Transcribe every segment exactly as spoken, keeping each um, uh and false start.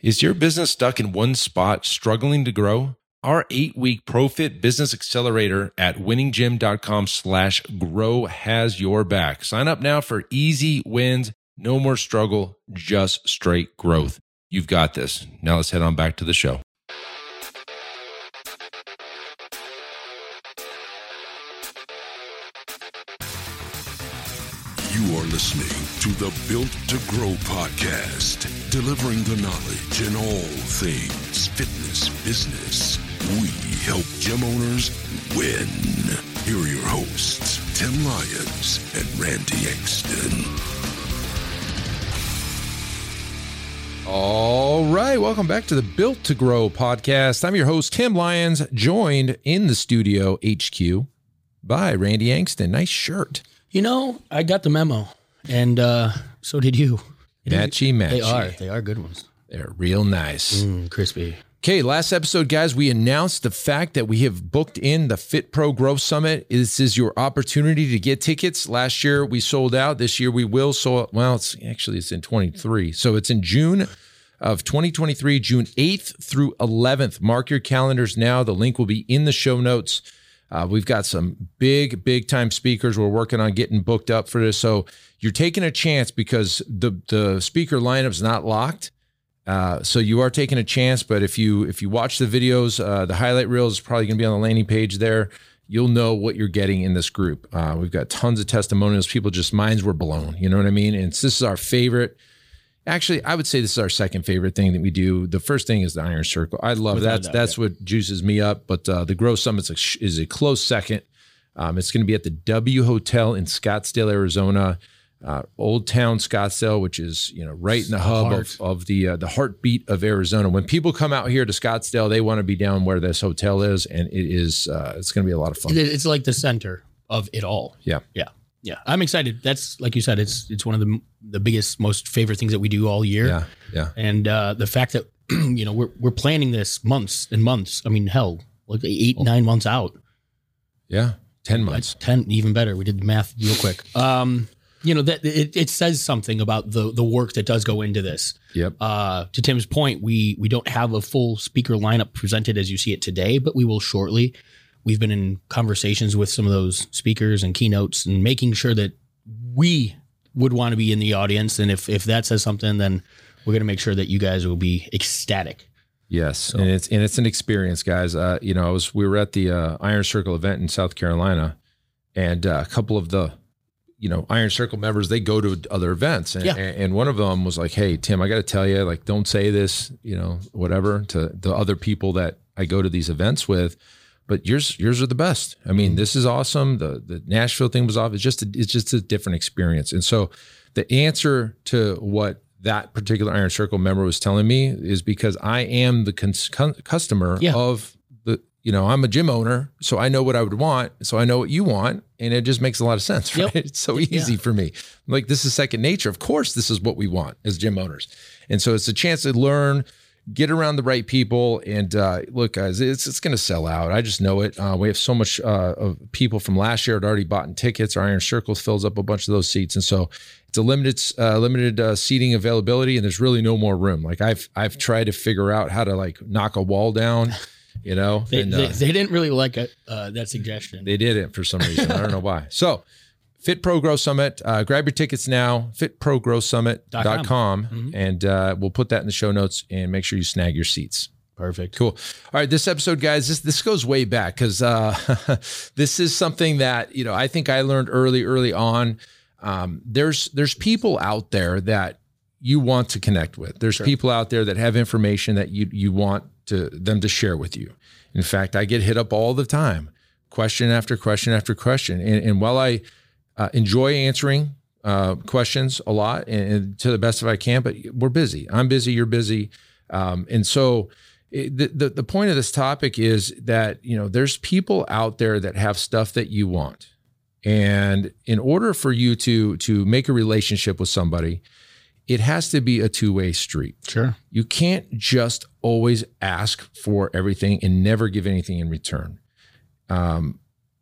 Is your business stuck in one spot, struggling to grow? Our eight-week ProFit Business Accelerator at winninggym.com slash grow has your back. Sign up now for easy wins, no more struggle, just straight growth. You've got this. Now let's head on back to the show. You are listening to the Built to Grow podcast, delivering the knowledge in all things fitness business. We help gym owners win. Here are your hosts, Tim Lyons and Randy Engston. All right, welcome back to the Built to Grow podcast. I'm your host, Tim Lyons, joined in the studio H Q by Randy Engston. Nice shirt. You know, I got the memo, and uh, so did you. Matchy, matchy. They are. They are good ones. They're real nice. Mm, crispy. Okay, last episode, guys, we announced the fact that we have booked in the Fit Pro Growth Summit. This is your opportunity to get tickets. Last year, we sold out. This year, we will. So, well, it's actually, it's in twenty-three. So it's in June of twenty twenty-three, June eighth through eleventh. Mark your calendars now. The link will be in the show notes. Uh, we've got some big, big time speakers. We're working on getting booked up for this. So you're taking a chance because the the speaker lineup is not locked. Uh, so you are taking a chance. But if you if you watch the videos, uh, the highlight reels is probably going to be on the landing page there. You'll know what you're getting in this group. Uh, we've got tons of testimonials. People just minds were blown. You know what I mean? And this is our favorite. Actually, I would say this is our second favorite thing that we do. The first thing is the Iron Circle. I love that. That's, that's yeah. what juices me up. But uh, the Growth Summit is a, is a close second. Um, it's going to be at the W Hotel in Scottsdale, Arizona, uh, Old Town Scottsdale, which is you know right in the hub of, of the uh, the heartbeat of Arizona. When people come out here to Scottsdale, they want to be down where this hotel is, and it is uh, it's going to be a lot of fun. It's like the center of it all. Yeah, yeah. Yeah, I'm excited. That's like you said, it's it's one of the the biggest, most favorite things that we do all year. Yeah, yeah. And uh, the fact that you know we're we're planning this months and months. I mean, hell, like eight, oh. nine months out. Yeah, ten months. That's ten, even better. We did the math real quick. Um, you know that it, it says something about the the work that does go into this. Yep. Uh, to Tim's point, we we don't have a full speaker lineup presented as you see it today, but we will shortly. We've been in conversations with some of those speakers and keynotes and making sure that we would want to be in the audience. And if, if that says something, then we're going to make sure that you guys will be ecstatic. Yes. So. And it's, and it's an experience, guys. Uh, you know, I was, we were at the uh, Iron Circle event in South Carolina, and uh, a couple of the, you know, Iron Circle members, they go to other events. And, yeah. and one of them was like, hey, Tim, I got to tell you, like, don't say this, you know, whatever to the other people that I go to these events with. But yours, yours are the best. I mean, this is awesome. The the Nashville thing was off. It's just a, it's just a different experience. And so, the answer to what that particular Iron Circle member was telling me is because I am the cons- customer yeah. of the. You know, I'm a gym owner, so I know what I would want. So I know what you want, and it just makes a lot of sense. Right? Yep. It's so easy yeah. for me. Like this is second nature. Of course, this is what we want as gym owners, and so it's a chance to learn. Get around the right people, and uh, look, guys, it's it's going to sell out. I just know it. Uh, we have so much uh, of people from last year had already bought in tickets. Our Iron Circle fills up a bunch of those seats, and so it's a limited uh, limited uh, seating availability, and there's really no more room. Like I've I've tried to figure out how to like knock a wall down, you know. they, and, they, uh, they didn't really like it, uh, that suggestion. They didn't for some reason. I don't know why. So. Fit Pro Growth Summit. Uh, grab your tickets now, fit pro growth summit dot com, mm-hmm. and uh, we'll put that in the show notes and make sure you snag your seats. Perfect. Cool. All right, this episode, guys, this this goes way back because uh, this is something that you know I think I learned early, early on. Um, there's there's people out there that you want to connect with. There's sure. people out there that have information that you you want to them to share with you. In fact, I get hit up all the time, question after question after question, and, and while I Uh, enjoy answering uh, questions a lot and, and to the best of I can, but we're busy. I'm busy. You're busy. Um, and so it, the, the, the point of this topic is that, you know, there's people out there that have stuff that you want. And in order for you to, to make a relationship with somebody, it has to be a two-way street. Sure. You can't just always ask for everything and never give anything in return. Um,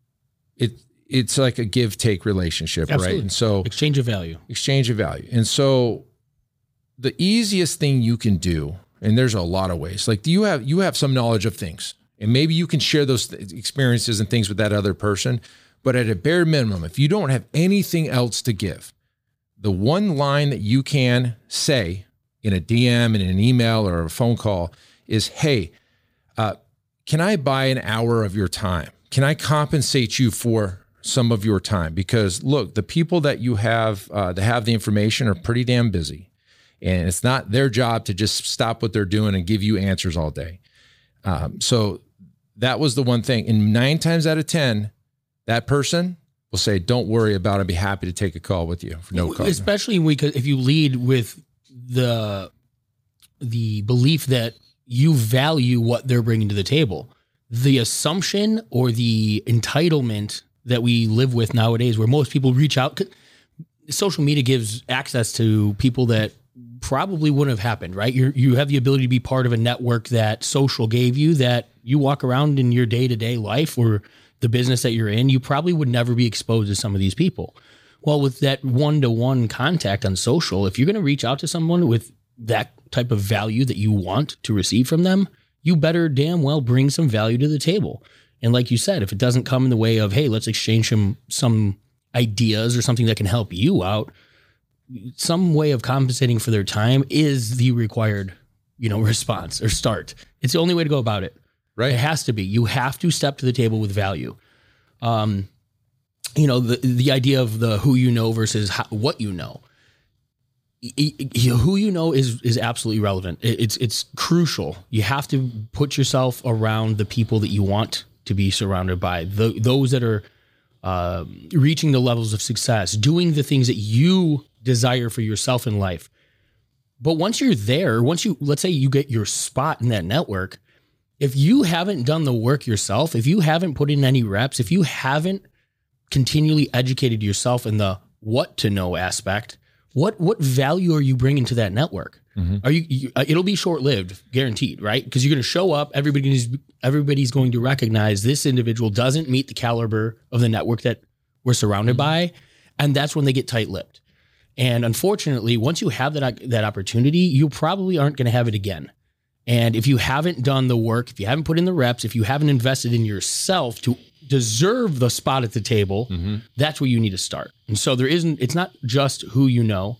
it, It's like a give-take relationship, Absolutely. Right? And so exchange of value. Exchange of value. And so the easiest thing you can do and there's a lot of ways. Like, do you have you have some knowledge of things, and maybe you can share those th- experiences and things with that other person. But at a bare minimum, if you don't have anything else to give, the one line that you can say in a D M, in an email, or a phone call is, "Hey, uh, can I buy an hour of your time? Can I compensate you for some of your time? Because look, the people that you have uh, that have the information are pretty damn busy, and it's not their job to just stop what they're doing and give you answers all day." Um, so that was the one thing. And nine times out of ten, that person will say, "Don't worry about it. I'd be happy to take a call with you for no cost." Especially because if you lead with the the belief that you value what they're bringing to the table, the assumption or the entitlement that we live with nowadays, where most people reach out, social media gives access to people that probably wouldn't have happened, right? You you have the ability to be part of a network that social gave you, that you walk around in your day-to-day life or the business that you're in, you probably would never be exposed to some of these people. Well, with that one-to-one contact on social, if you're going to reach out to someone with that type of value that you want to receive from them, you better damn well bring some value to the table. And like you said, if it doesn't come in the way of, hey, let's exchange some, some ideas or something that can help you out, some way of compensating for their time is the required, you know, response or start. It's the only way to go about it. Right. It has to be. You have to step to the table with value. Um, you know, the the idea of the who you know versus how, what you know. Who you know is is absolutely relevant. It's it's crucial. You have to put yourself around the people that you want to be surrounded by. The, those that are uh, reaching the levels of success, doing the things that you desire for yourself in life. But once you're there, once you, let's say you get your spot in that network, if you haven't done the work yourself, if you haven't put in any reps, if you haven't continually educated yourself in the what to know aspect, what what value are you bringing to that network? Mm-hmm. Are you, you? It'll be short lived, guaranteed, right? Because you're going to show up. Everybody's everybody's going to recognize this individual doesn't meet the caliber of the network that we're surrounded mm-hmm. by, and that's when they get tight lipped. And unfortunately, once you have that that opportunity, you probably aren't going to have it again. And if you haven't done the work, if you haven't put in the reps, if you haven't invested in yourself to deserve the spot at the table, mm-hmm. that's where you need to start. And so there isn't, it's not just who you know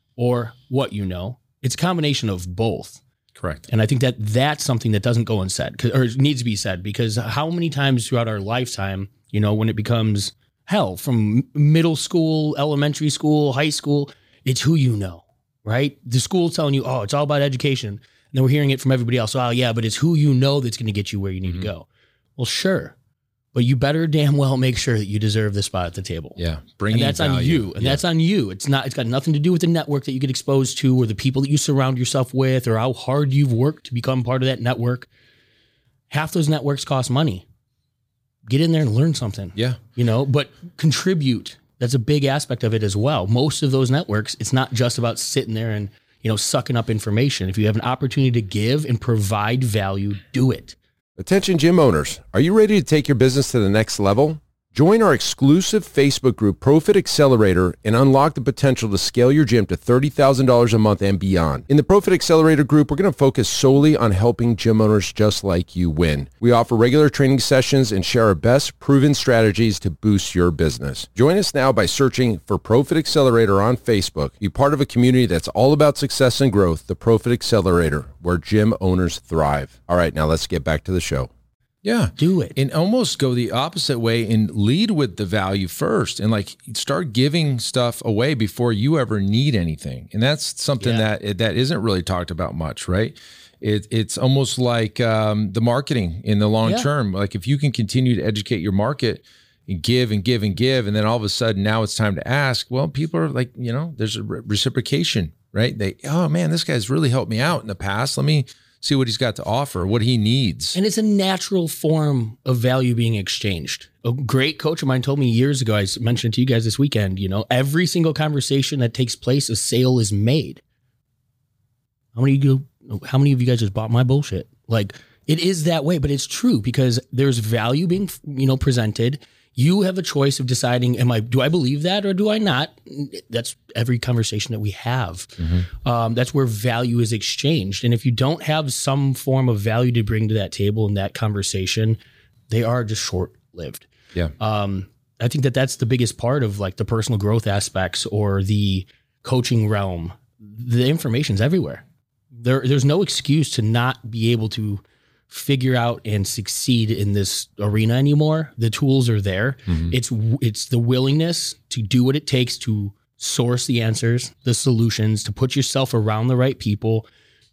or what you know. It's a combination of both. Correct. And I think that that's something that doesn't go unsaid, or needs to be said, because how many times throughout our lifetime, you know, when it becomes hell from middle school, elementary school, high school, it's who you know, right? The school's telling you, oh, it's all about education. And then we're hearing it from everybody else. Oh, yeah, but it's who you know that's going to get you where you need mm-hmm. to go. Well, sure. But you better damn well make sure that you deserve the spot at the table. Yeah. Bringing and that's value. on you. And yeah. that's on you. It's not, it's got nothing to do with the network that you get exposed to or the people that you surround yourself with or how hard you've worked to become part of that network. Half those networks cost money. Get in there and learn something. Yeah. You know, but contribute. That's a big aspect of it as well. Most of those networks, it's not just about sitting there and, you know, sucking up information. If you have an opportunity to give and provide value, do it. Attention gym owners, are you ready to take your business to the next level? Join our exclusive Facebook group, Profit Accelerator, and unlock the potential to scale your gym to thirty thousand dollars a month and beyond. In the Profit Accelerator group, we're going to focus solely on helping gym owners just like you win. We offer regular training sessions and share our best proven strategies to boost your business. Join us now by searching for Profit Accelerator on Facebook. Be part of a community that's all about success and growth, the Profit Accelerator, where gym owners thrive. All right, now let's get back to the show. Yeah. Do it. And almost go the opposite way and lead with the value first and like start giving stuff away before you ever need anything. And that's something yeah. that that isn't really talked about much, right? It, it's almost like um, the marketing in the long yeah. term. Like if you can continue to educate your market and give and give and give, and then all of a sudden now it's time to ask, well, people are like, you know, there's a re- reciprocation, right? They, oh man, this guy's really helped me out in the past. Let me see what he's got to offer, what he needs. And it's a natural form of value being exchanged. A great coach of mine told me years ago, I mentioned it to you guys this weekend, you know, every single conversation that takes place, a sale is made. How many of you, how many of you guys just bought my bullshit? Like it is that way, but it's true because there's value being, you know, presented. You have a choice of deciding, am I, do I believe that or do I not? That's every conversation that we have. Mm-hmm. Um, that's where value is exchanged. And if you don't have some form of value to bring to that table in that conversation, they are just short-lived. Yeah. Um, I think that that's the biggest part of like the personal growth aspects or the coaching realm. The information's everywhere. There, there's no excuse to not be able to figure out and succeed in this arena anymore. The tools are there. Mm-hmm. It's it's the willingness to do what it takes to source the answers, the solutions, to put yourself around the right people,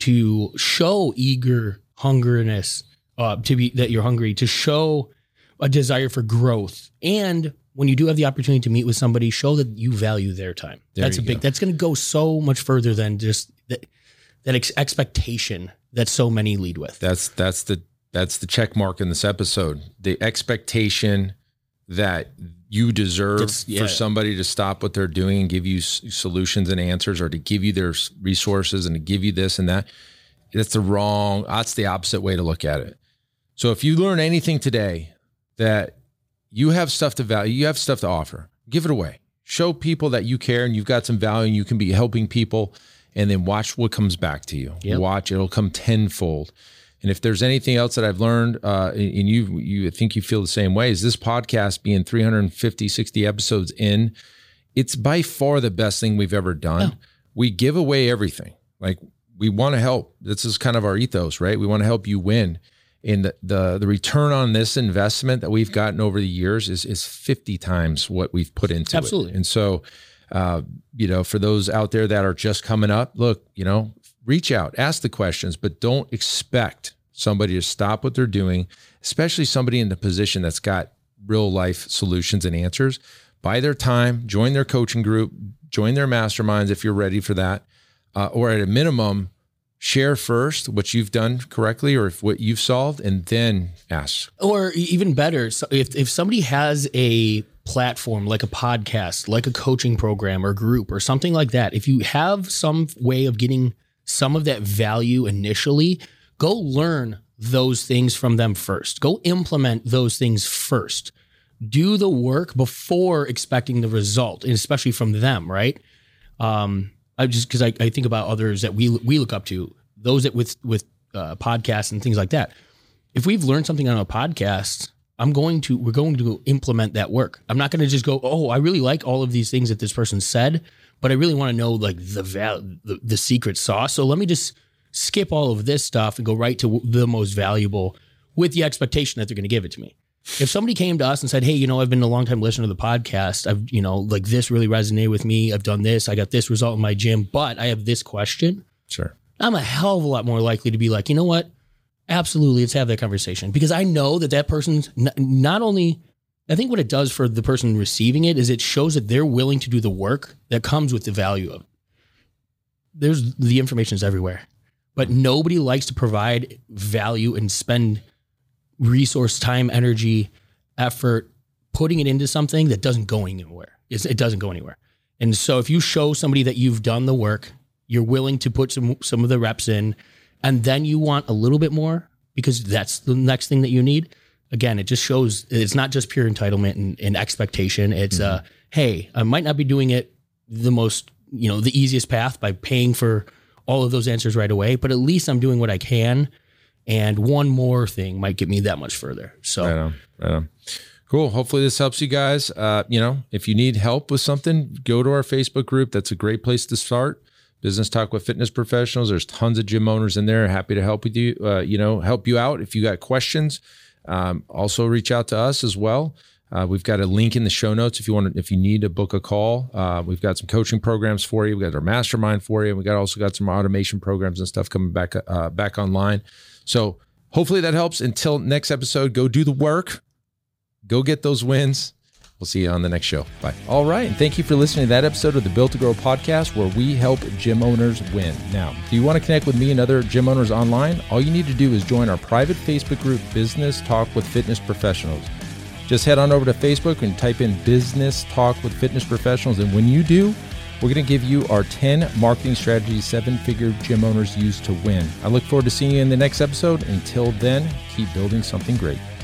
to show eager hungerness, uh, to be that you're hungry, to show a desire for growth. And when you do have the opportunity to meet with somebody, show that you value their time. There that's a big, go. That's going to go so much further than just that, that ex- expectation that so many lead with. That's, that's the, that's the check mark in this episode. The expectation that you deserve yeah. for somebody to stop what they're doing and give you s- solutions and answers, or to give you their resources and to give you this and that. That's the wrong, that's the opposite way to look at it. So if you learn anything today, that you have stuff to value, you have stuff to offer, give it away. Show people that you care and you've got some value and you can be helping people, and then watch what comes back to you. Yep. Watch, it'll come tenfold. And if there's anything else that I've learned, uh, and you, you think you feel the same way, is this podcast being three hundred fifty, sixty episodes in, it's by far the best thing we've ever done. Oh. We give away everything. Like, we want to help. This is kind of our ethos, right? We want to help you win. And the, the the return on this investment that we've gotten over the years is is fifty times what we've put into Absolutely. it. And so, uh, you know, for those out there that are just coming up, look, you know, reach out, ask the questions, but don't expect somebody to stop what they're doing, especially somebody in the position that's got real life solutions and answers. Buy their time, join their coaching group, join their masterminds if you're ready for that, uh, or at a minimum, share first what you've done correctly or if what you've solved, and then ask. Or even better, so if if somebody has a platform like a podcast, like a coaching program or group or something like that, if you have some way of getting some of that value initially, go learn those things from them first. Go implement those things first. Do the work before expecting the result, and especially from them, right? Um, I just because I, I think about others that we we look up to, those that with with uh, podcasts and things like that. If we've learned something on a podcast, I'm going to we're going to implement that work. I'm not going to just go, oh, I really like all of these things that this person said, but I really want to know like the val the, the secret sauce. So let me just skip all of this stuff and go right to the most valuable, with the expectation that they're going to give it to me. If somebody came to us and said, hey, you know, I've been a long time listener to the podcast. I've, you know, like this really resonated with me. I've done this. I got this result in my gym, but I have this question. Sure. I'm a hell of a lot more likely to be like, you know what? Absolutely. Let's have that conversation, because I know that that person's n- not only, I think what it does for the person receiving it is it shows that they're willing to do the work that comes with the value of it. There's the information is everywhere, but nobody likes to provide value and spend resource, time, energy, effort, putting it into something that doesn't go anywhere. It's, it doesn't go anywhere. And so if you show somebody that you've done the work, you're willing to put some, some of the reps in, and then you want a little bit more because that's the next thing that you need. Again, it just shows it's not just pure entitlement and, and expectation. It's mm-hmm. uh, hey, I might not be doing it the most, you know, the easiest path by paying for all of those answers right away, but at least I'm doing what I can. And one more thing might get me that much further. So, right on, right on. Cool. Hopefully this helps you guys. Uh, you know, if you need help with something, go to our Facebook group. That's a great place to start. Business Talk with Fitness Professionals. There's tons of gym owners in there. Happy to help with you, uh, you know, help you out if you got questions. Um, also reach out to us as well. Uh, we've got a link in the show notes if you want to, if you need to book a call. Uh, we've got some coaching programs for you. We got our mastermind for you. We got also got some automation programs and stuff coming back uh, back online. So hopefully that helps. Until next episode, go do the work. Go get those wins. We'll see you on the next show. Bye. All right. And thank you for listening to that episode of the Built to Grow podcast, where we help gym owners win. Now, do you want to connect with me and other gym owners online? All you need to do is join our private Facebook group, Business Talk with Fitness Professionals. Just head on over to Facebook and type in Business Talk with Fitness Professionals. And when you do, we're going to give you our ten marketing strategies seven-figure gym owners use to win. I look forward to seeing you in the next episode. Until then, keep building something great.